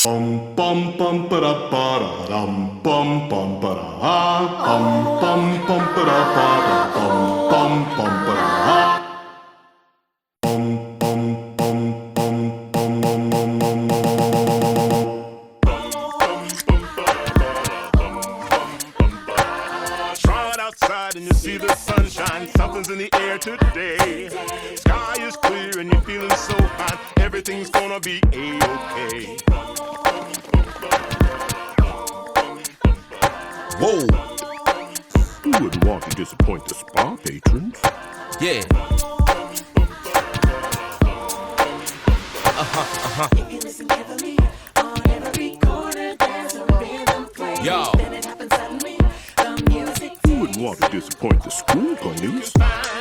Bum bum bum ba da ba da dum bum bum ba da ha bum bum bum ba da ba da bum bum bum ba da ha bum bum bum bum bum bum bum bum Right outside and you see the sunshine. Something's in the air today. Sky is clear and you're feeling so fine. Everything's gonna be A-okay. Whoa! Who wouldn't want to disappoint the spa patrons? Yeah. If you listen carefully, on every corner there's a rhythm play. Yo. Then it happens suddenly, the music Who wouldn't want to disappoint the school bunnies?